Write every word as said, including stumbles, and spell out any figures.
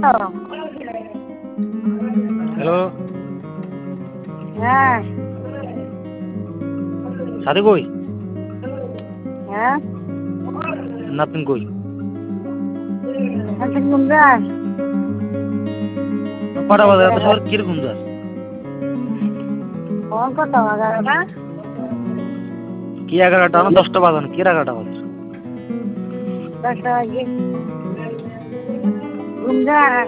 hello হ্যাঁ সাথে কই হ্যাঁ নাতিন কই এখন ঘুম যায় কটা বাজে এত সকালে কিরকম যাস ফোন কত এগারোটা কি এগারোটা না দশটা বাজানো কি এগারোটা বাজে দশটা বাজে ঘুম যায়